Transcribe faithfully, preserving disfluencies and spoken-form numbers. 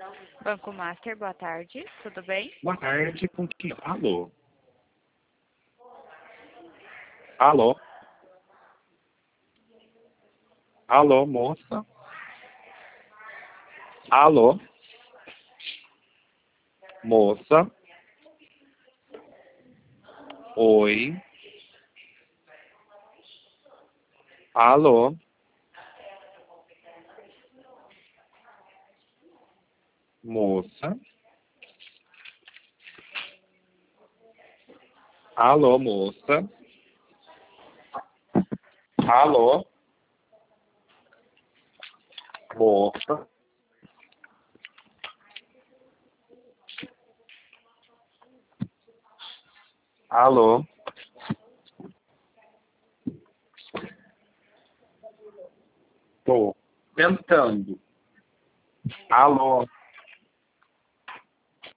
Banco Master, boa tarde, tudo bem? Boa tarde, com quem? Alô? Alô? Alô, moça? Alô? Moça? Oi? Alô? Moça? Alô, moça? Alô? Moça? Alô? Tô tentando. Alô?